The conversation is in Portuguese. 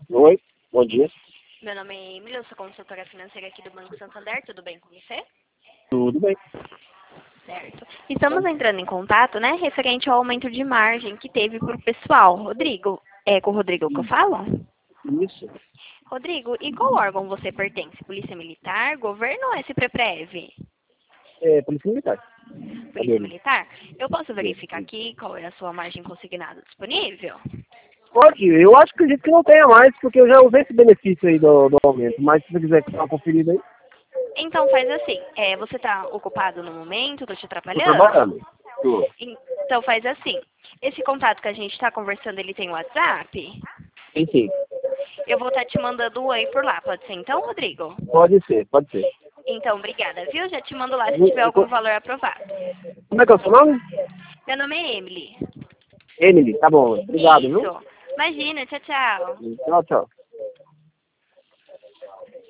Oi, bom dia. Meu nome é Emily, eu sou consultora financeira aqui do Banco Santander, tudo bem com você? Tudo bem? Certo. Estamos entrando em contato, né, referente ao aumento de margem que teve para o pessoal. Rodrigo, é com o Rodrigo que eu falo? Isso. Rodrigo, e qual órgão você pertence? Polícia Militar, Governo ou SPPREV? É, Polícia Militar. Polícia Cadê? Militar? Eu posso verificar aqui qual é a sua margem consignada disponível? Pode, eu acho que acredito que não tenha mais, porque eu já usei esse benefício aí do aumento, mas se você quiser dar uma conferida aí, Então faz assim, você está ocupado no momento, estou te tô atrapalhando? trabalhando. Tô. Então faz assim, esse contato que a gente está conversando, ele tem WhatsApp? Sim, sim. Eu vou estar te mandando um oi por lá, pode ser então, Rodrigo? Pode ser, pode ser. Então, obrigada, viu? Já te mando lá se tiver algum valor aprovado. Como é que é o seu nome? Meu nome é Emily. Emily, tá bom. Obrigado, viu? Isso. Imagina, tchau, tchau. Tchau, tchau.